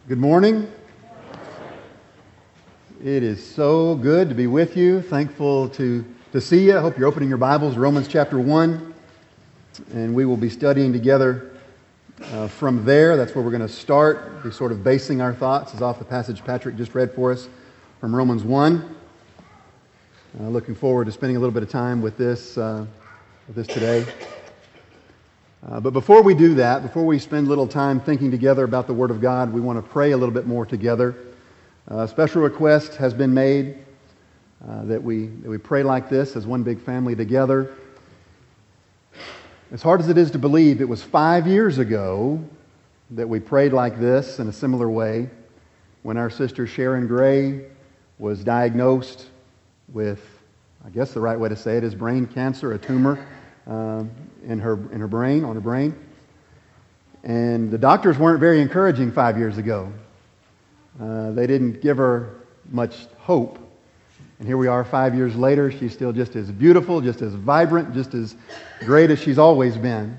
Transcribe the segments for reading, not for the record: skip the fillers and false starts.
Good morning. It is so good to be with you. Thankful to see you. I hope you're opening your Bibles, Romans chapter 1. And we will be studying together from there. That's where we're going to start. Be sort of basing our thoughts is off the passage Patrick just read for us from Romans 1. Looking forward to spending a little bit of time with this today. But before we do that, before we spend a little time thinking together about the Word of God, we want to pray a little bit more together. A special request has been made that we pray like this as one big family together. As hard as it is to believe, it was 5 years ago that we prayed like this in a similar way when our sister Sharon Gray was diagnosed with, I guess the right way to say it is brain cancer, a tumor in her brain. And the doctors weren't very encouraging 5 years ago. They didn't give her much hope. And here we are 5 years later. She's still just as beautiful, just as vibrant, just as great as she's always been.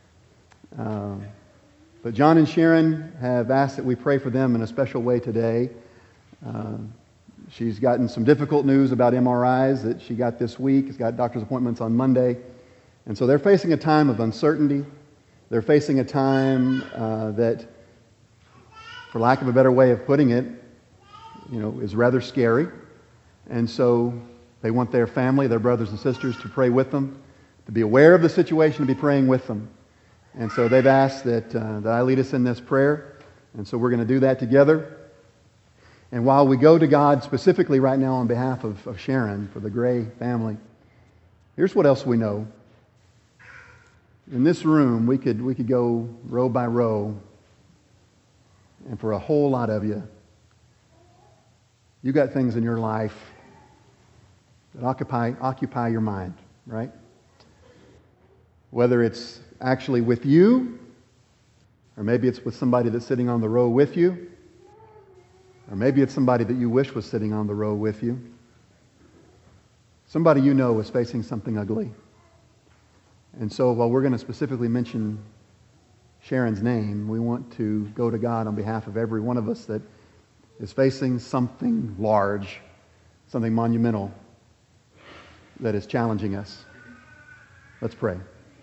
But John and Sharon have asked that we pray for them in a special way today. She's gotten some difficult news about MRIs that she got this week. She's got doctor's appointments on Monday. And so they're facing a time of uncertainty. They're facing a time that, for lack of a better way of putting it, is rather scary. And so they want their family, their brothers and sisters, to pray with them, to be aware of the situation, to be praying with them. And so they've asked that I lead us in this prayer. And so we're going to do that together. And while we go to God specifically right now on behalf of Sharon, for the Gray family, here's what else we know. In this room, we could go row by row, and for a whole lot of you, you got things in your life that occupy your mind, right? Whether it's actually with you, or maybe it's with somebody that's sitting on the row with you, or maybe it's somebody that you wish was sitting on the row with you. Somebody you know is facing something ugly. And so while we're going to specifically mention Sharon's name, we want to go to God on behalf of every one of us that is facing something large, something monumental that is challenging us. Let's pray.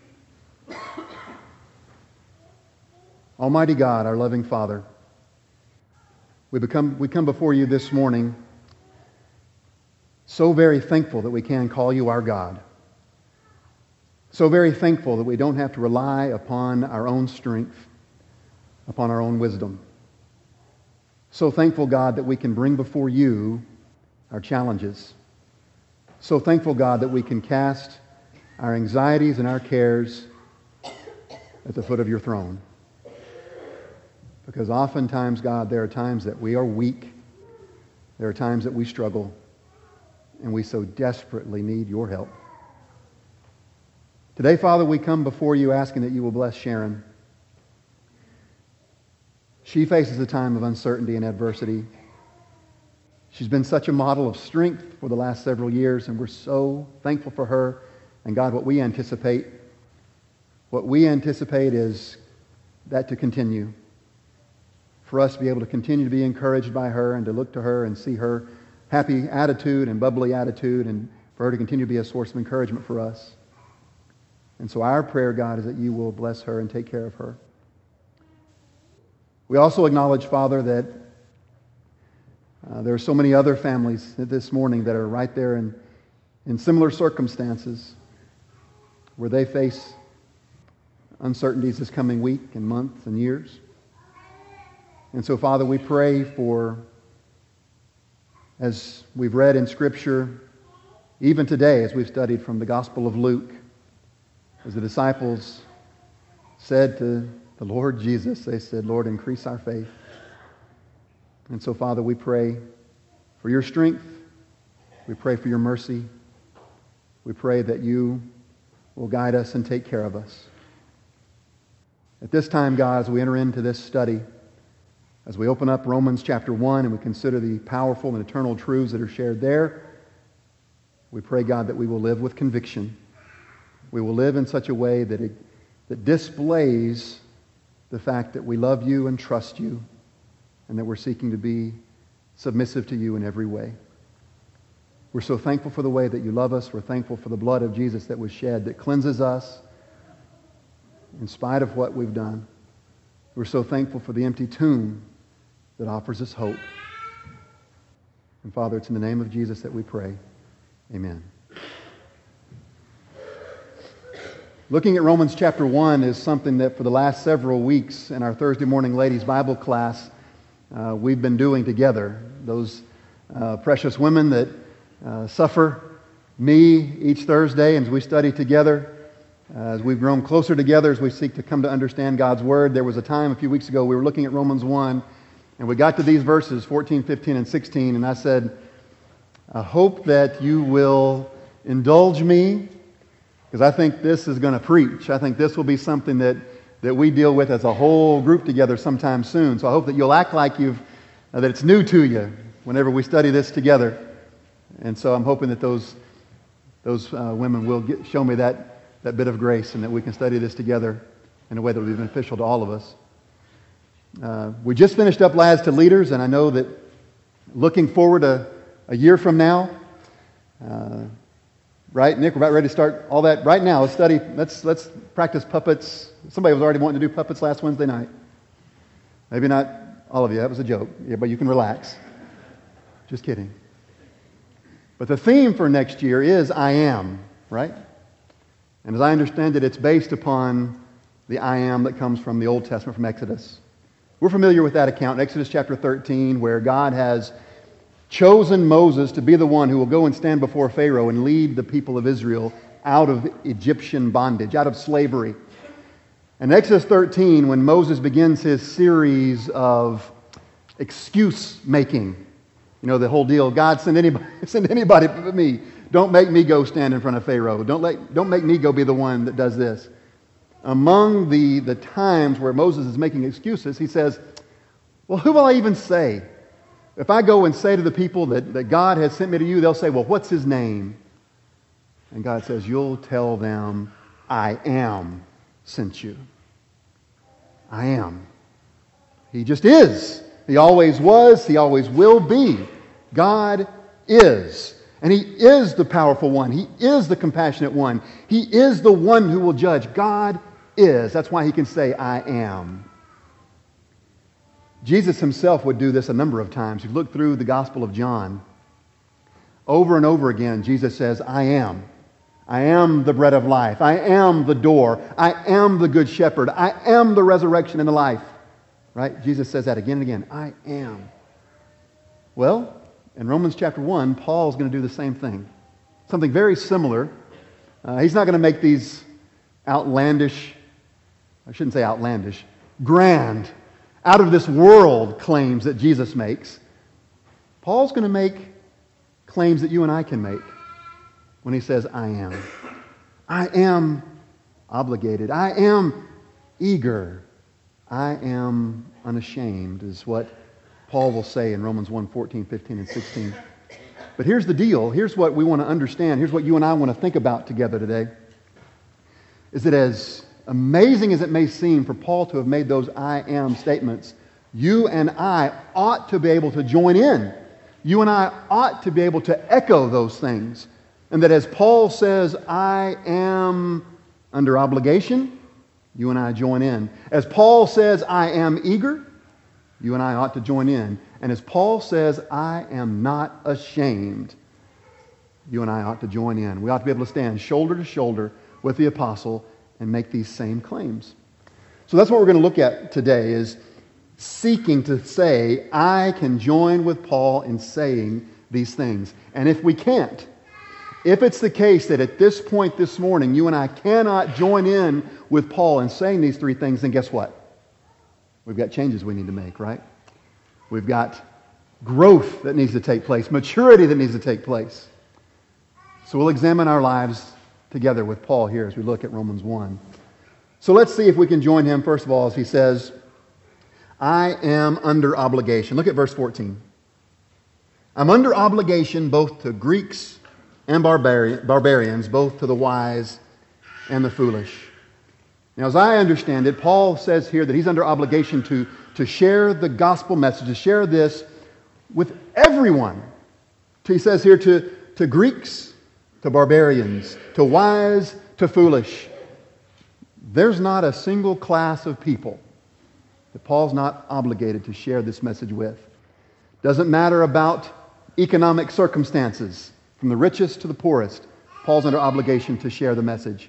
Almighty God, our loving Father, we come before you this morning so very thankful that we can call you our God. So very thankful that we don't have to rely upon our own strength, upon our own wisdom. So thankful, God, that we can bring before you our challenges. So thankful, God, that we can cast our anxieties and our cares at the foot of your throne. Because oftentimes, God, there are times that we are weak. There are times that we struggle. And we so desperately need your help. Today, Father, we come before you asking that you will bless Sharon. She faces a time of uncertainty and adversity. She's been such a model of strength for the last several years, and we're so thankful for her. And God, what we anticipate is that to continue. For us to be able to continue to be encouraged by her and to look to her and see her happy attitude and bubbly attitude, and for her to continue to be a source of encouragement for us. And so our prayer, God, is that you will bless her and take care of her. We also acknowledge, Father, that there are so many other families this morning that are right there in similar circumstances where they face uncertainties this coming week and months and years. And so, Father, we pray for, as we've read in Scripture, even today as we've studied from the Gospel of Luke, as the disciples said to the Lord Jesus, they said, Lord, increase our faith. And so, Father, we pray for your strength. We pray for your mercy. We pray that you will guide us and take care of us. At this time, God, as we enter into this study, as we open up Romans chapter 1 and we consider the powerful and eternal truths that are shared there, we pray, God, that we will live with conviction. We will live in such a way that displays the fact that we love you and trust you and that we're seeking to be submissive to you in every way. We're so thankful for the way that you love us. We're thankful for the blood of Jesus that was shed, that cleanses us in spite of what we've done. We're so thankful for the empty tomb that offers us hope. And Father, it's in the name of Jesus that we pray. Amen. Looking at Romans chapter 1 is something that for the last several weeks in our Thursday morning ladies' Bible class we've been doing together. Those precious women that suffer me each Thursday as we study together, as we've grown closer together, as we seek to come to understand God's Word. There was a time a few weeks ago we were looking at Romans 1, and we got to these verses, 14, 15, and 16, and I said, I hope that you will indulge me, because I think this is going to preach. I think this will be something that we deal with as a whole group together sometime soon. So I hope that you'll act like that it's new to you whenever we study this together. And so I'm hoping that those women will show me that bit of grace, and that we can study this together in a way that will be beneficial to all of us. We just finished up Lads to Leaders, and I know that looking forward a year from now, right, Nick? We're about ready to start all that right now. Let's practice puppets. Somebody was already wanting to do puppets last Wednesday night. Maybe not all of you. That was a joke. Yeah, but you can relax. Just kidding. But the theme for next year is I am, right? And as I understand it, it's based upon the I am that comes from the Old Testament, from Exodus. We're familiar with that account in Exodus chapter 13, where God has chosen Moses to be the one who will go and stand before Pharaoh and lead the people of Israel out of Egyptian bondage, out of slavery. In Exodus 13, when Moses begins his series of excuse making, you know, the whole deal, God, send anybody but me. Don't make me go stand in front of Pharaoh. Don't make me go be the one that does this. Among the times where Moses is making excuses, he says, well, who will I even say? If I go and say to the people that God has sent me to you, they'll say, well, what's his name? And God says, you'll tell them, I am sent you. I am. He just is. He always was. He always will be. God is. And He is the powerful one. He is the compassionate one. He is the one who will judge. God is. That's why He can say, I am. Jesus Himself would do this a number of times. You look through the Gospel of John. Over and over again, Jesus says, I am. I am the bread of life. I am the door. I am the good shepherd. I am the resurrection and the life. Right? Jesus says that again and again. I am. Well, in Romans chapter 1, Paul's going to do the same thing. Something very similar. He's not going to make these outlandish, I shouldn't say outlandish, grand, out of this world claims that Jesus makes. Paul's going to make claims that you and I can make when he says, I am. I am obligated. I am eager. I am unashamed, is what Paul will say in Romans 1, 14, 15, and 16. But here's the deal. Here's what we want to understand. Here's what you and I want to think about together today. Is that as amazing as it may seem for Paul to have made those I am statements, you and I ought to be able to join in. You and I ought to be able to echo those things. And that as Paul says, I am under obligation, you and I join in. As Paul says, I am eager, you and I ought to join in. And as Paul says, I am not ashamed, you and I ought to join in. We ought to be able to stand shoulder to shoulder with the apostle and make these same claims. So that's what we're going to look at today, is seeking to say, I can join with Paul in saying these things. And if we can't, if it's the case that at this point this morning you and I cannot join in with Paul in saying these three things, then guess what? We've got changes we need to make, right? We've got growth that needs to take place, maturity that needs to take place. So we'll examine our lives together with Paul here as we look at Romans 1. So let's see if we can join him, first of all, as he says, I am under obligation. Look at verse 14. I'm under obligation both to Greeks and barbarians, both to the wise and the foolish. Now, as I understand it, Paul says here that he's under obligation to to share the gospel message, to share this with everyone. He says here to Greeks, to barbarians, to wise, to foolish. There's not a single class of people that Paul's not obligated to share this message with. Doesn't matter about economic circumstances, from the richest to the poorest. Paul's under obligation to share the message.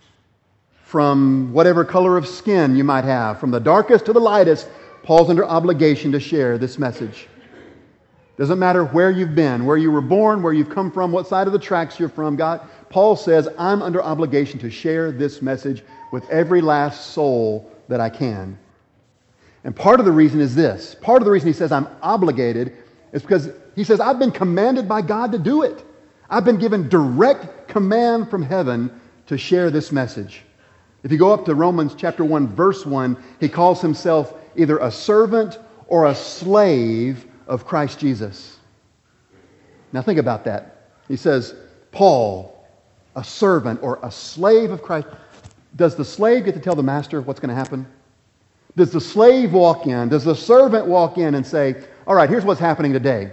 From whatever color of skin you might have, from the darkest to the lightest, Paul's under obligation to share this message. Doesn't matter where you've been, where you were born, where you've come from, what side of the tracks you're from. Paul says, I'm under obligation to share this message with every last soul that I can. And part of the reason is this. Part of the reason he says I'm obligated is because he says I've been commanded by God to do it. I've been given direct command from heaven to share this message. If you go up to Romans chapter 1, verse 1, he calls himself either a servant or a slave of Christ Jesus. Now think about that. He says, Paul, a servant or a slave of Christ. Does the slave get to tell the master what's going to happen? Does the slave walk in? Does the servant walk in and say, all right, here's what's happening today?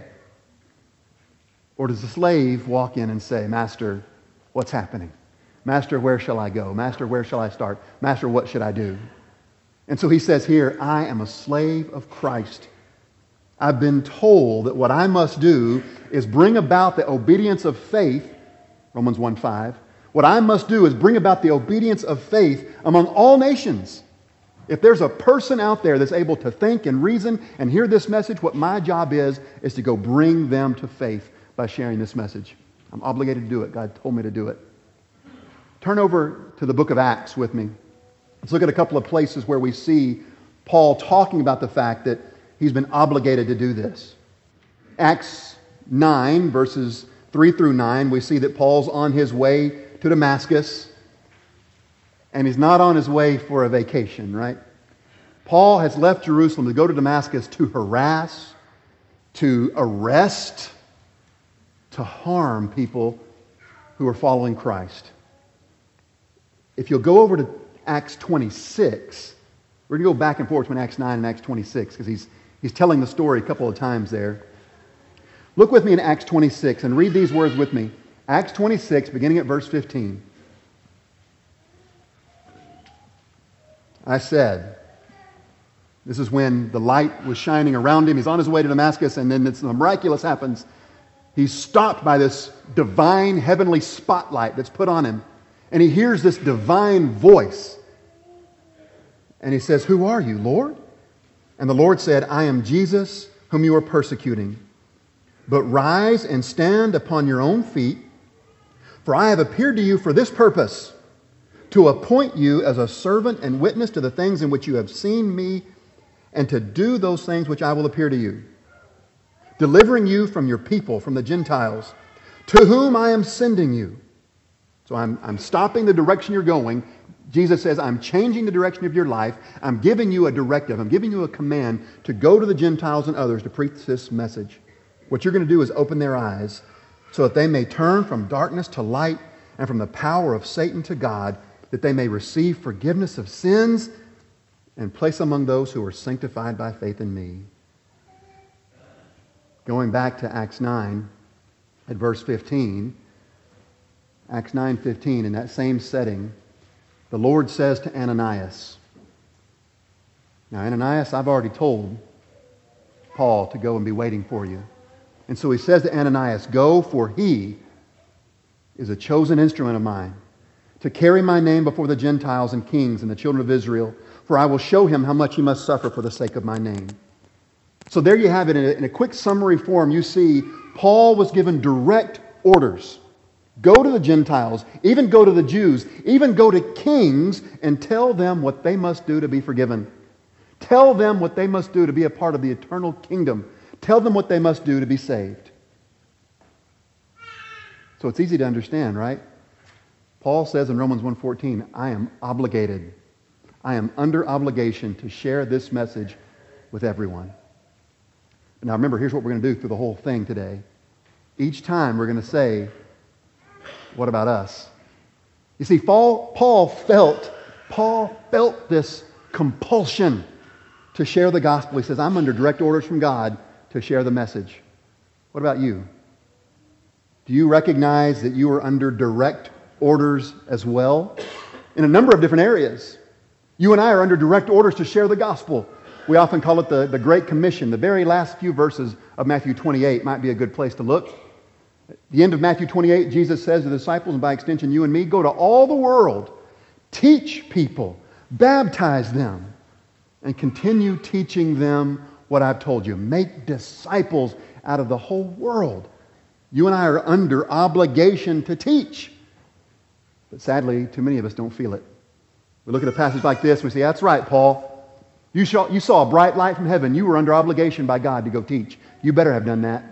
Or does the slave walk in and say, Master, what's happening? Master, where shall I go? Master, where shall I start? Master, what should I do? And so he says here, I am a slave of Christ. I've been told that what I must do is bring about the obedience of faith, Romans 1:5. What I must do is bring about the obedience of faith among all nations. If there's a person out there that's able to think and reason and hear this message, what my job is to go bring them to faith by sharing this message. I'm obligated to do it. God told me to do it. Turn over to the book of Acts with me. Let's look at a couple of places where we see Paul talking about the fact that he's been obligated to do this. Acts 9, verses 3 through 9, we see that Paul's on his way to Damascus, and he's not on his way for a vacation, right? Paul has left Jerusalem to go to Damascus to harass, to arrest, to harm people who are following Christ. If you'll go over to Acts 26, we're going to go back and forth between Acts 9 and Acts 26 because he's telling the story a couple of times there. Look with me in Acts 26 and read these words with me. Acts 26, beginning at verse 15. I said, this is when the light was shining around him. He's on his way to Damascus, and then the miraculous happens. He's stopped by this divine heavenly spotlight that's put on him. And he hears this divine voice. And he says, who are you, Lord? And the Lord said, I am Jesus, whom you are persecuting. But rise and stand upon your own feet, for I have appeared to you for this purpose, to appoint you as a servant and witness to the things in which you have seen me, and to do those things which I will appear to you, delivering you from your people, from the Gentiles, to whom I am sending you. So I'm stopping the direction you're going. Jesus says, I'm changing the direction of your life. I'm giving you a directive. I'm giving you a command to go to the Gentiles and others to preach this message. What you're going to do is open their eyes so that they may turn from darkness to light and from the power of Satan to God, that they may receive forgiveness of sins and place among those who are sanctified by faith in me. Going back to Acts 9 at verse 15, Acts 9:15, in that same setting, the Lord says to Ananias, now Ananias, I've already told Paul to go and be waiting for you. And so he says to Ananias, go, for he is a chosen instrument of mine to carry my name before the Gentiles and kings and the children of Israel, for I will show him how much he must suffer for the sake of my name. So there you have it. In a quick summary form, you see Paul was given direct orders. Go to the Gentiles, even go to the Jews, even go to kings and tell them what they must do to be forgiven. Tell them what they must do to be a part of the eternal kingdom. Tell them what they must do to be saved. So it's easy to understand, right? Paul says in Romans 1:14, I am obligated. I am under obligation to share this message with everyone. Now remember, here's what we're going to do through the whole thing today. Each time we're going to say, what about us? You see, Paul felt this compulsion to share the gospel. He says, I'm under direct orders from God to share the message. What about you? Do you recognize that you are under direct orders as well? In a number of different areas. You and I are under direct orders to share the gospel. We often call it the Great Commission. The very last few verses of Matthew 28 might be a good place to look. At the end of Matthew 28, Jesus says to the disciples, and by extension you and me, go to all the world, teach people, baptize them, and continue teaching them what I've told you. Make disciples out of the whole world. You and I are under obligation to teach. But sadly, too many of us don't feel it. We look at a passage like this, we say, that's right, Paul. You saw a bright light from heaven. You were under obligation by God to go teach. You better have done that.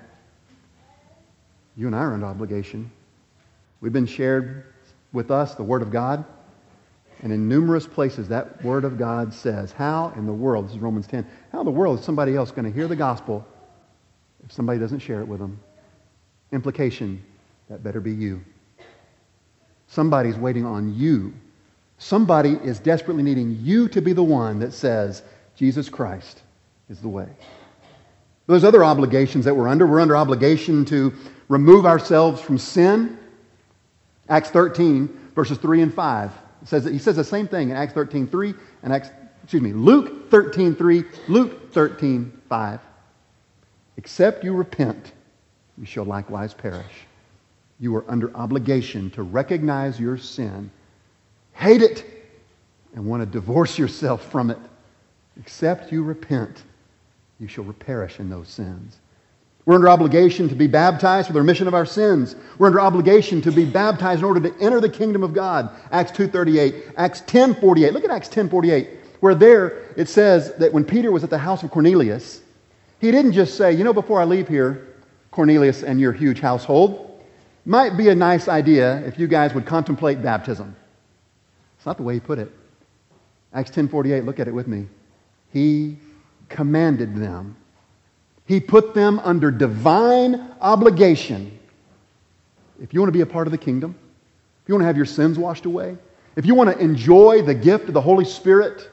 You and I are under obligation. We've been shared with us the Word of God. And in numerous places, that Word of God says, how in the world, this is Romans 10, how in the world is somebody else going to hear the gospel if somebody doesn't share it with them? Implication, that better be you. Somebody's waiting on you. Somebody is desperately needing you to be the one that says, Jesus Christ is the way. There's other obligations that we're under. We're under obligation to remove ourselves from sin. Acts 13, verses 3 and 5. He says the same thing in Acts 13:3 and Luke 13:3, Luke 13:5. Except you repent, you shall likewise perish. You are under obligation to recognize your sin, hate it, and want to divorce yourself from it. Except you repent, you shall perish in those sins. We're under obligation to be baptized for the remission of our sins. We're under obligation to be baptized in order to enter the kingdom of God. Acts 2:38, Acts 10:48. Look at Acts 10:48, where there it says that when Peter was at the house of Cornelius, he didn't just say, before I leave here, Cornelius and your huge household, might be a nice idea if you guys would contemplate baptism. It's not the way he put it. Acts 10:48, look at it with me. He commanded them. He put them under divine obligation. If you want to be a part of the kingdom, if you want to have your sins washed away, if you want to enjoy the gift of the Holy Spirit,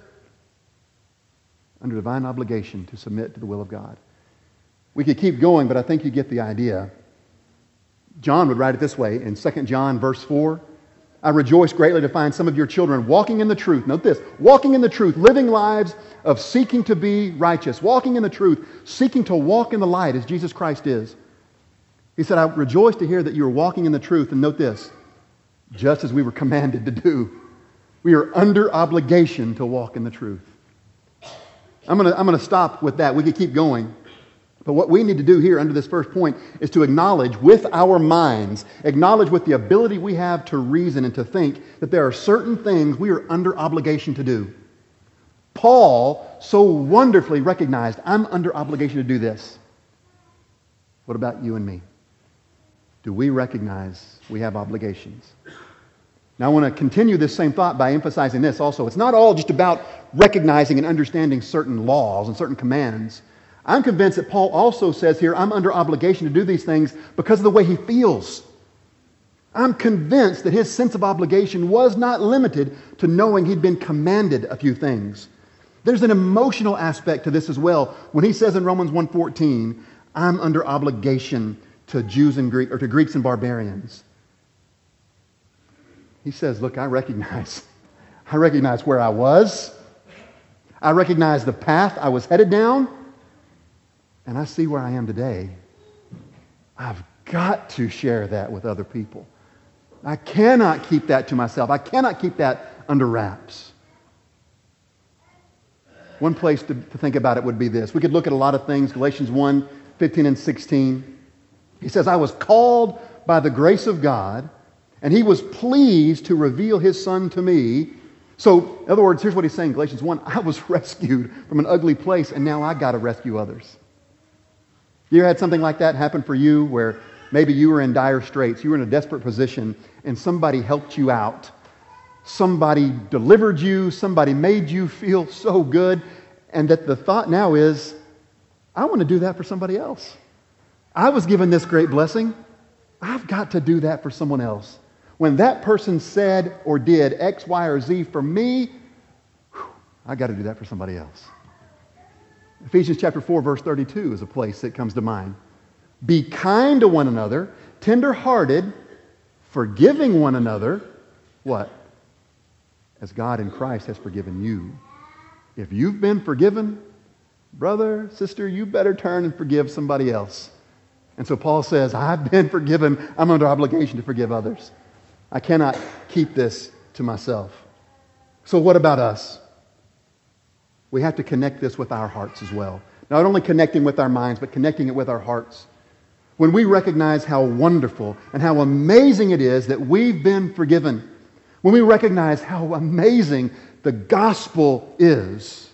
under divine obligation to submit to the will of God. We could keep going, but I think you get the idea. John would write it this way in 2 John verse 4. I rejoice greatly to find some of your children walking in the truth. Note this, walking in the truth, living lives of seeking to be righteous, walking in the truth, seeking to walk in the light as Jesus Christ is. He said, I rejoice to hear that you are walking in the truth. And note this, just as we were commanded to do. We are under obligation to walk in the truth. I'm going to stop with that. We could keep going. But what we need to do here under this first point is to acknowledge with our minds, acknowledge with the ability we have to reason and to think that there are certain things we are under obligation to do. Paul so wonderfully recognized, I'm under obligation to do this. What about you and me? Do we recognize we have obligations? Now I want to continue this same thought by emphasizing this also. It's not all just about recognizing and understanding certain laws and certain commands. I'm convinced that Paul also says here, I'm under obligation to do these things because of the way he feels. I'm convinced that his sense of obligation was not limited to knowing he'd been commanded a few things. There's an emotional aspect to this as well. When he says in Romans 1:14, I'm under obligation to Jews and Greeks, or to Greeks and barbarians. He says, look, I recognize where I was. I recognize the path I was headed down. And I see where I am today. I've got to share that with other people. I cannot keep that to myself. I cannot keep that under wraps. One place to think about it would be this. We could look at a lot of things. Galatians 1:15 and 16. He says, I was called by the grace of God, and He was pleased to reveal His Son to me. So, in other words, here's what he's saying, Galatians 1. I was rescued from an ugly place, and now I got to rescue others. You ever had something like that happen for you where maybe you were in dire straits, you were in a desperate position, and somebody helped you out? Somebody delivered you, somebody made you feel so good, and that the thought now is, I want to do that for somebody else. I was given this great blessing. I've got to do that for someone else. When that person said or did X, Y, or Z for me, I got to do that for somebody else. Ephesians chapter 4, verse 32 is a place that comes to mind. Be kind to one another, tender-hearted, forgiving one another. What? As God in Christ has forgiven you. If you've been forgiven, brother, sister, you better turn and forgive somebody else. And so Paul says, I've been forgiven. I'm under obligation to forgive others. I cannot keep this to myself. So what about us? We have to connect this with our hearts as well. Not only connecting with our minds, but connecting it with our hearts. When we recognize how wonderful and how amazing it is that we've been forgiven, when we recognize how amazing the gospel is,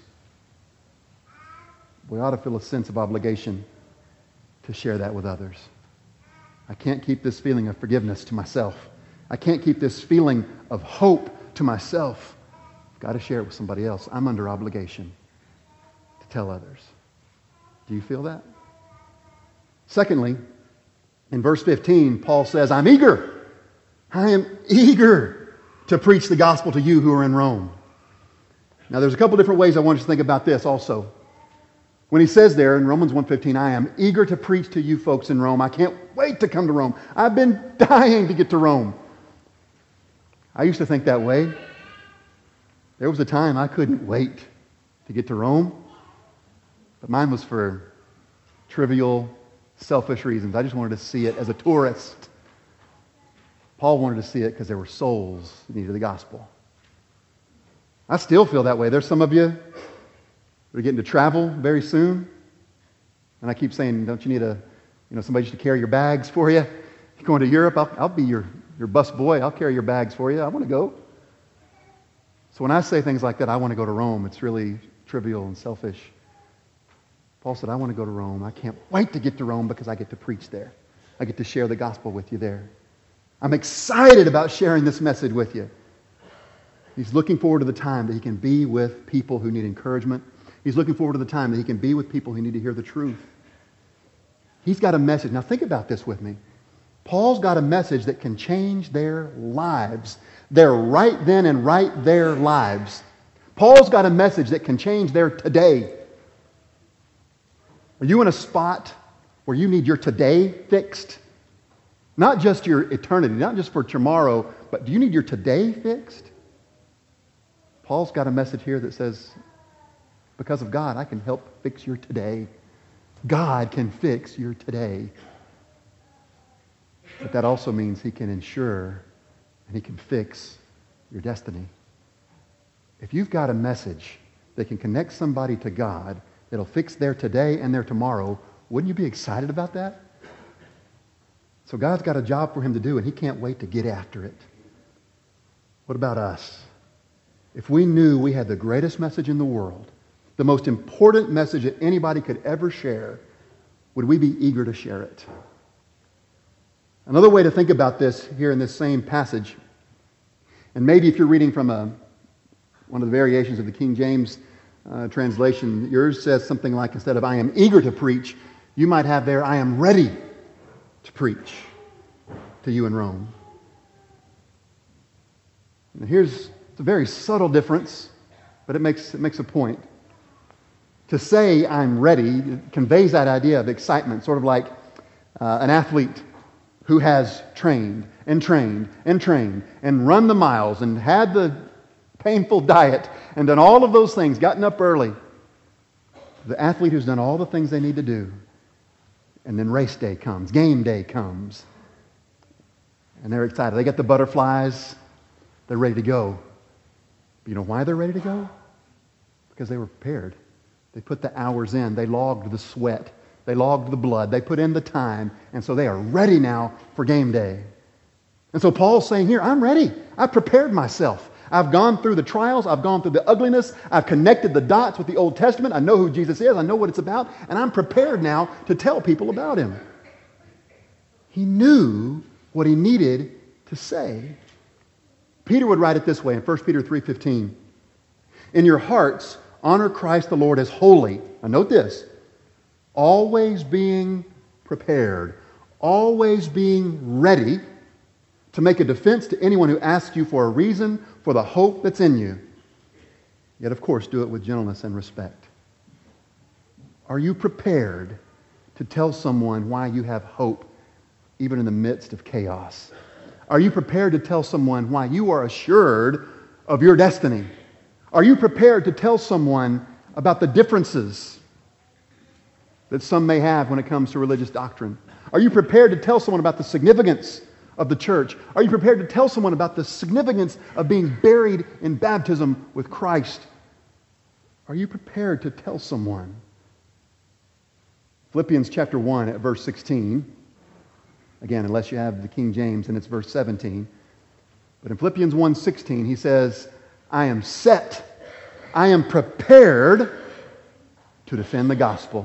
we ought to feel a sense of obligation to share that with others. I can't keep this feeling of forgiveness to myself. I can't keep this feeling of hope to myself. I've got to share it with somebody else. I'm under obligation to tell others. Do you feel that? Secondly, in verse 15, Paul says, I'm eager. I am eager to preach the gospel to you who are in Rome. Now, there's a couple different ways I want you to think about this also. When he says there in Romans 1:15, I am eager to preach to you folks in Rome. I can't wait to come to Rome. I've been dying to get to Rome. I used to think that way. There was a time I couldn't wait to get to Rome, but mine was for trivial, selfish reasons. I just wanted to see it as a tourist. Paul wanted to see it because there were souls that needed the gospel. I still feel that way. There's some of you who are getting to travel very soon, and I keep saying, don't you need somebody just to carry your bags for you? You're going to Europe, I'll be your bus boy. I'll carry your bags for you. I want to go. So when I say things like that, I want to go to Rome, it's really trivial and selfish. Paul said, I want to go to Rome. I can't wait to get to Rome because I get to preach there. I get to share the gospel with you there. I'm excited about sharing this message with you. He's looking forward to the time that he can be with people who need encouragement. He's looking forward to the time that he can be with people who need to hear the truth. He's got a message. Now think about this with me. Paul's got a message that can change their lives. Their right then and right there lives. Paul's got a message that can change their today. Are you in a spot where you need your today fixed? Not just your eternity, not just for tomorrow, but do you need your today fixed? Paul's got a message here that says, because of God, I can help fix your today. God can fix your today. But that also means he can ensure and he can fix your destiny. If you've got a message that can connect somebody to God, that'll fix their today and their tomorrow, wouldn't you be excited about that? So God's got a job for him to do, and he can't wait to get after it. What about us? If we knew we had the greatest message in the world, the most important message that anybody could ever share, would we be eager to share it? Another way to think about this here in this same passage, and maybe if you're reading from one of the variations of the King James translation, yours says something like, instead of I am eager to preach, you might have there, I am ready to preach to you in Rome. Now it's a very subtle difference, but it makes a point. To say I'm ready conveys that idea of excitement, sort of like an athlete who has trained and trained and trained and run the miles and had the painful diet and done all of those things, gotten up early. The athlete who's done all the things they need to do. And then race day comes, game day comes. And they're excited. They get the butterflies. They're ready to go. But you know why they're ready to go? Because they were prepared. They put the hours in. They logged the sweat. They logged the blood. They put in the time. And so they are ready now for game day. And so Paul's saying here, I'm ready. I've prepared myself. I've gone through the trials. I've gone through the ugliness. I've connected the dots with the Old Testament. I know who Jesus is. I know what it's about. And I'm prepared now to tell people about him. He knew what he needed to say. Peter would write it this way in 1 Peter 3:15. In your hearts, honor Christ the Lord as holy. Now note this. Always being prepared. Always being ready to make a defense to anyone who asks you for a reason for the hope that's in you. Yet, of course, do it with gentleness and respect. Are you prepared to tell someone why you have hope even in the midst of chaos? Are you prepared to tell someone why you are assured of your destiny? Are you prepared to tell someone about the differences that some may have when it comes to religious doctrine? Are you prepared to tell someone about the significance of the church? Are you prepared to tell someone about the significance of being buried in baptism with Christ? Are you prepared to tell someone? Philippians chapter 1 at verse 16. Again, unless you have the King James, and it's verse 17. But in Philippians 1:16, he says, I am set, I am prepared to defend the gospel.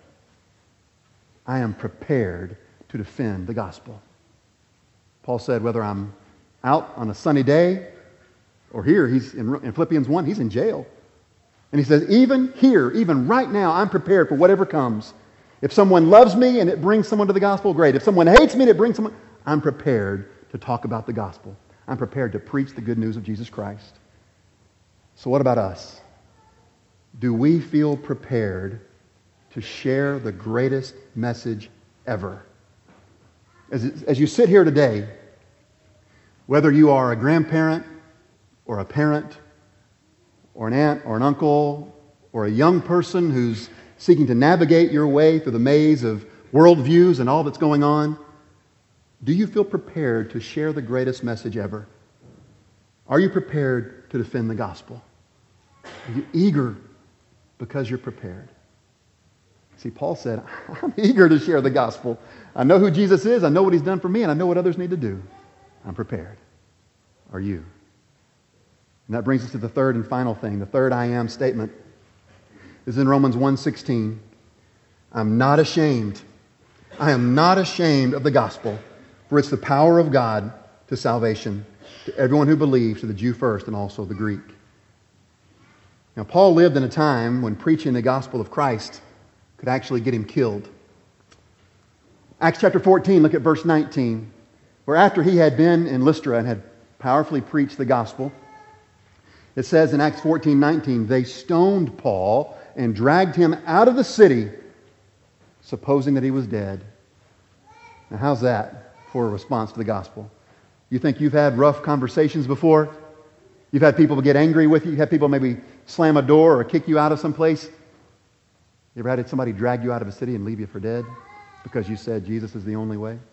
I am prepared to defend the gospel. Paul said, whether I'm out on a sunny day or here, he's in Philippians 1, he's in jail. And he says, even here, even right now, I'm prepared for whatever comes. If someone loves me and it brings someone to the gospel, great. If someone hates me and it brings someone, I'm prepared to talk about the gospel. I'm prepared to preach the good news of Jesus Christ. So what about us? Do we feel prepared to share the greatest message ever? As you sit here today, whether you are a grandparent or a parent or an aunt or an uncle or a young person who's seeking to navigate your way through the maze of worldviews and all that's going on, do you feel prepared to share the greatest message ever? Are you prepared to defend the gospel? Are you eager because you're prepared? See, Paul said, I'm eager to share the gospel. I know who Jesus is, I know what he's done for me, and I know what others need to do. I'm prepared. Are you? And that brings us to the third and final thing, the third I am statement. This is in Romans 1:16. I'm not ashamed. I am not ashamed of the gospel, for it's the power of God to salvation, to everyone who believes, to the Jew first and also the Greek. Now, Paul lived in a time when preaching the gospel of Christ could actually get him killed. Acts chapter 14, look at verse 19, where after he had been in Lystra and had powerfully preached the gospel, it says in Acts 14:19, they stoned Paul and dragged him out of the city, supposing that he was dead. Now, how's that for a response to the gospel? You think you've had rough conversations before? You've had people get angry with you? You've had people maybe slam a door or kick you out of some place? You ever had somebody drag you out of a city and leave you for dead because you said Jesus is the only way?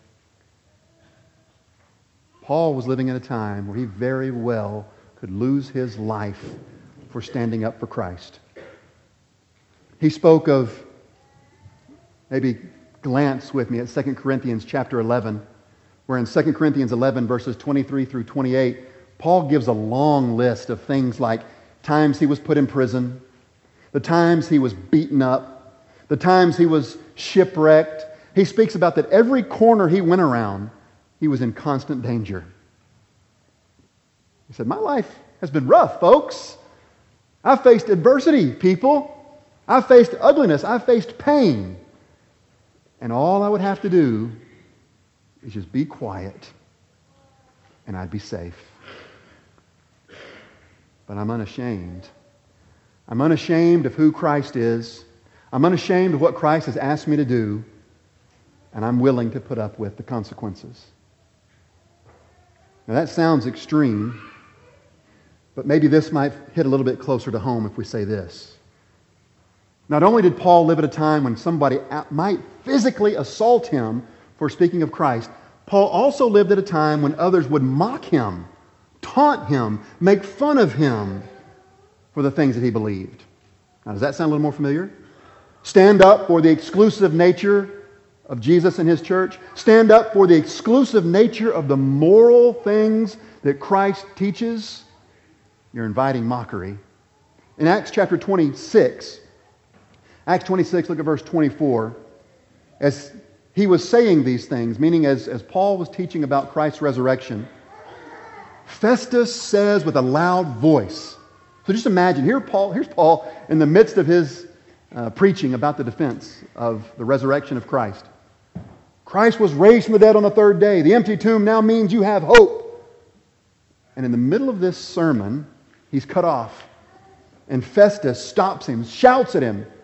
Paul was living in a time where he very well could lose his life for standing up for Christ. He spoke of, maybe glance with me at 2 Corinthians chapter 11, where in 2 Corinthians 11 verses 23 through 28, Paul gives a long list of things like times he was put in prison, the times he was beaten up, the times he was shipwrecked. He speaks about that every corner he went around, he was in constant danger. He said, my life has been rough, folks. I've faced adversity, people. I've faced ugliness. I've faced pain. And all I would have to do is just be quiet and I'd be safe. But I'm unashamed. I'm unashamed of who Christ is. I'm unashamed of what Christ has asked me to do. And I'm willing to put up with the consequences. Now that sounds extreme, but maybe this might hit a little bit closer to home if we say this. Not only did Paul live at a time when somebody might physically assault him for speaking of Christ, Paul also lived at a time when others would mock him, taunt him, make fun of him for the things that he believed. Now, does that sound a little more familiar? Stand up for the exclusive nature of Jesus and his church. Stand up for the exclusive nature of the moral things that Christ teaches. You're inviting mockery. In Acts chapter 26, Acts 26, look at verse 24. As he was saying these things, meaning as Paul was teaching about Christ's resurrection, Festus says with a loud voice. So just imagine, here's Paul in the midst of his preaching about the defense of the resurrection of Christ. Christ was raised from the dead on the third day. The empty tomb now means you have hope. And in the middle of this sermon, he's cut off. And Festus stops him, shouts at him,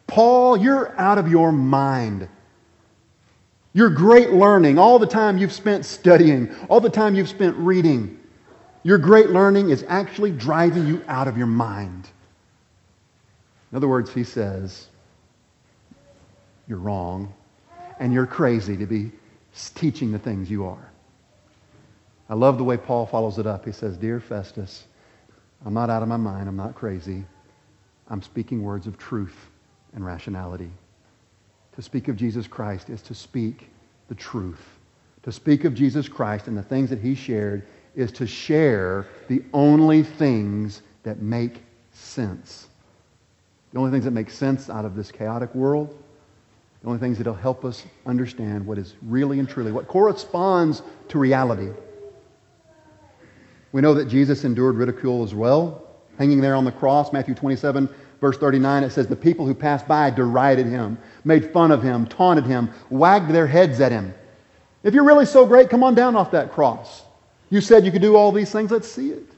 Paul, you're out of your mind. Your great learning, all the time you've spent studying, all the time you've spent reading, your great learning is actually driving you out of your mind. In other words, he says, you're wrong and you're crazy to be teaching the things you are. I love the way Paul follows it up. He says, Dear Festus, I'm not out of my mind. I'm not crazy. I'm speaking words of truth and rationality. To speak of Jesus Christ is to speak the truth. To speak of Jesus Christ and the things that he shared is to share the only things that make sense. The only things that make sense out of this chaotic world. The only things that will help us understand what is really and truly, what corresponds to reality. We know that Jesus endured ridicule as well. Hanging there on the cross, Matthew 27, verse 39, it says, the people who passed by derided him, made fun of him, taunted him, wagged their heads at him. If you're really so great, come on down off that cross. You said you could do all these things. Let's see it.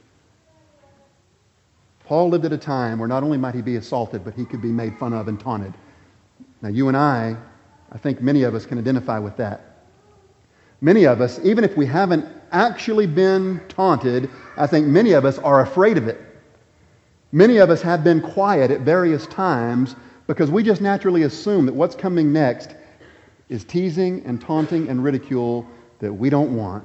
Paul lived at a time where not only might he be assaulted, but he could be made fun of and taunted. Now you and I think many of us can identify with that. Many of us, even if we haven't actually been taunted, I think many of us are afraid of it. Many of us have been quiet at various times because we just naturally assume that what's coming next is teasing and taunting and ridicule that we don't want.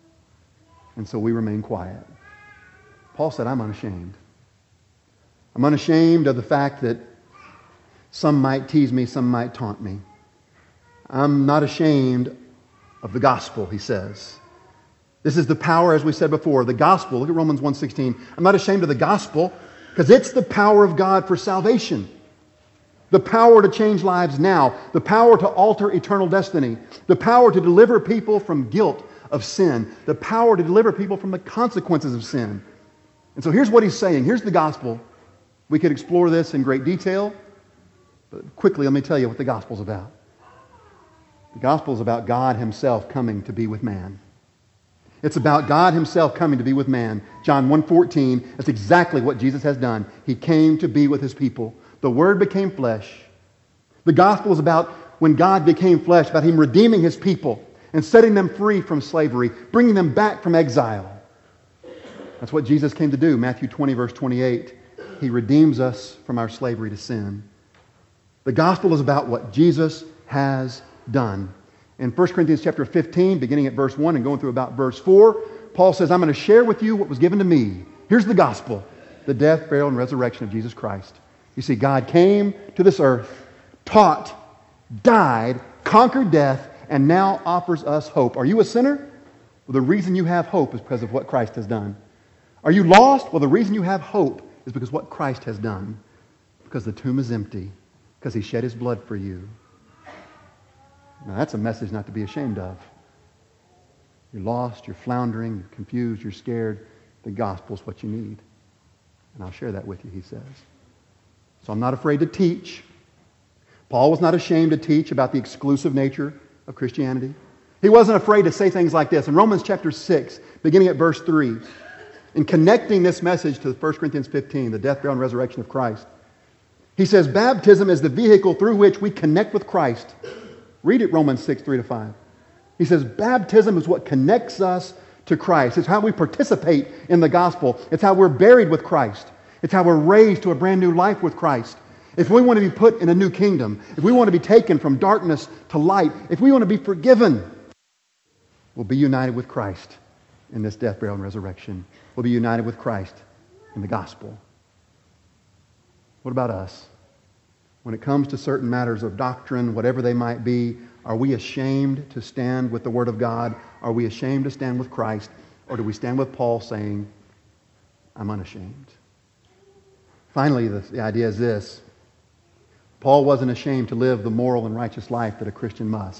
And so we remain quiet. Paul said, I'm unashamed. I'm unashamed of the fact that some might tease me, some might taunt me. I'm not ashamed of the gospel, he says. This is the power, as we said before, the gospel. Look at Romans 1:16. I'm not ashamed of the gospel because it's the power of God for salvation. The power to change lives now. The power to alter eternal destiny. The power to deliver people from guilt of sin. The power to deliver people from the consequences of sin. And so here's what he's saying. Here's the gospel. We could explore this in great detail. But quickly, let me tell you what the gospel's about. The gospel is about God himself coming to be with man. It's about God himself coming to be with man. John 1:14, that's exactly what Jesus has done. He came to be with his people. The Word became flesh. The gospel is about when God became flesh, about him redeeming his people and setting them free from slavery, bringing them back from exile. That's what Jesus came to do. Matthew 20, verse 28. He redeems us from our slavery to sin. The gospel is about what Jesus has done. In 1 Corinthians chapter 15, beginning at verse 1 and going through about verse 4, Paul says, I'm going to share with you what was given to me. Here's the gospel, the death, burial, and resurrection of Jesus Christ. You see, God came to this earth, taught, died, conquered death, and now offers us hope. Are you a sinner? Well, the reason you have hope is because of what Christ has done. Are you lost? Well, the reason you have hope is because what Christ has done. Because the tomb is empty. Because he shed his blood for you. Now that's a message not to be ashamed of. You're lost, you're floundering, you're confused, you're scared. The gospel's what you need. And I'll share that with you, he says. So I'm not afraid to teach. Paul was not ashamed to teach about the exclusive nature of Christianity. He wasn't afraid to say things like this. In Romans chapter 6, beginning at verse 3, in connecting this message to 1 Corinthians 15, the death, burial, and resurrection of Christ, he says, baptism is the vehicle through which we connect with Christ. Read it, Romans 6, 3-5. He says, baptism is what connects us to Christ. It's how we participate in the gospel. It's how we're buried with Christ. It's how we're raised to a brand new life with Christ. If we want to be put in a new kingdom, if we want to be taken from darkness to light, if we want to be forgiven, we'll be united with Christ in this death, burial, and resurrection. We'll be united with Christ in the gospel. What about us? When it comes to certain matters of doctrine, whatever they might be, are we ashamed to stand with the Word of God? Are we ashamed to stand with Christ? Or do we stand with Paul saying, I'm unashamed? Finally, the idea is this. Paul wasn't ashamed to live the moral and righteous life that a Christian must.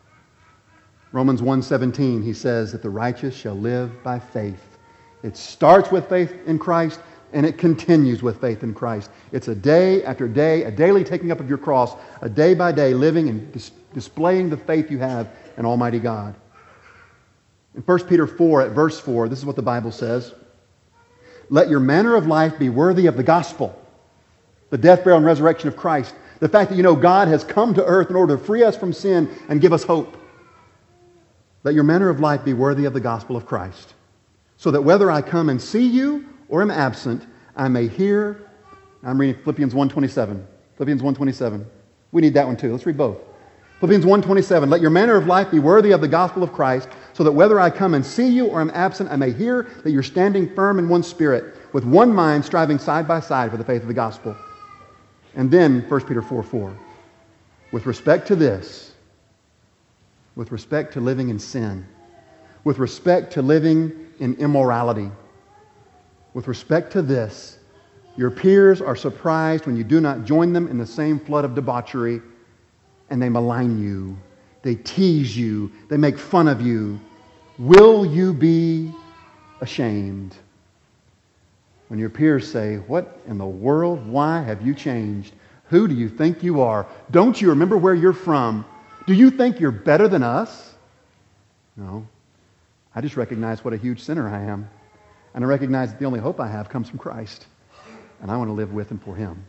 Romans 1:17, he says that the righteous shall live by faith. It starts with faith in Christ, and it continues with faith in Christ. It's a day after day, a daily taking up of your cross, a day by day living and displaying the faith you have in Almighty God. In 1 Peter 4, at verse 4, this is what the Bible says. Let your manner of life be worthy of the gospel, the death, burial, and resurrection of Christ. The fact that you know God has come to earth in order to free us from sin and give us hope. Let your manner of life be worthy of the gospel of Christ, so that whether I come and see you or am absent, I may hear. I'm reading Philippians 1:27. Philippians 1:27. We need that one too. Let's read both. Philippians 1:27. Let your manner of life be worthy of the gospel of Christ, so that whether I come and see you or am absent, I may hear that you're standing firm in one spirit, with one mind, striving side by side for the faith of the gospel. And then 1 Peter 4:4. With respect to this, with respect to living in sin, with respect to living in immorality, with respect to this, your peers are surprised when you do not join them in the same flood of debauchery, and they malign you, they tease you, they make fun of you. Will you be ashamed when your peers say, what in the world? Why have you changed? Who do you think you are? Don't you remember where you're from? Do you think you're better than us? No. I just recognize what a huge sinner I am. And I recognize that the only hope I have comes from Christ. And I want to live with and for Him.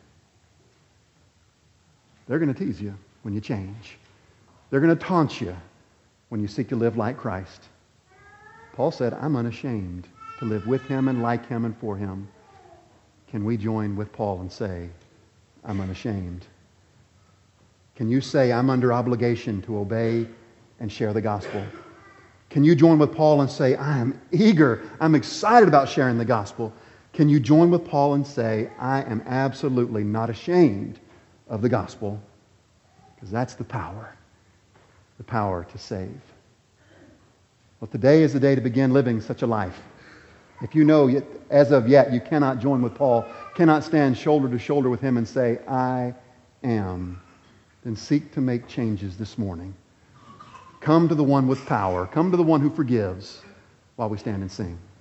They're going to tease you when you change. They're going to taunt you when you seek to live like Christ. Paul said, I'm unashamed to live with Him and like Him and for Him. Can we join with Paul and say, I'm unashamed? Can you say, I'm under obligation to obey and share the gospel? Can you join with Paul and say, I am eager, I'm excited about sharing the gospel? Can you join with Paul and say, I am absolutely not ashamed of the gospel? Because that's the power to save. Well, today is the day to begin living such a life. If you know, as of yet, you cannot join with Paul, cannot stand shoulder to shoulder with him and say, I am, then seek to make changes this morning. Come to the one with power. Come to the one who forgives while we stand and sing.